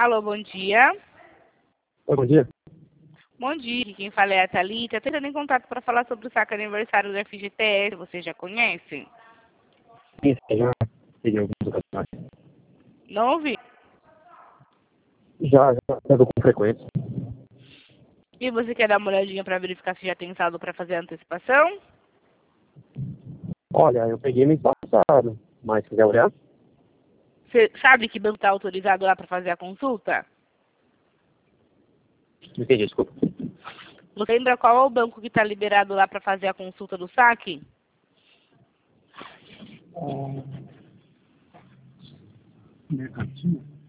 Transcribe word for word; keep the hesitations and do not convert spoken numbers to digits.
Alô, bom dia. Oi, bom dia. Bom dia, quem fala é a Thalita. Estou entrando em contato para falar sobre o saque aniversário do F G T S. Você já conhece? Sim, já peguei algumas ocasiões. Não ouvi. Já, já pego com frequência. E você quer dar uma olhadinha para verificar se já tem saldo para fazer a antecipação? Olha, eu peguei mês passado, mas quiser olhar? Você sabe que banco está autorizado lá para fazer a consulta? Não entendi, desculpa. Você lembra qual é o banco que está liberado lá para fazer a consulta do saque? Mercantil?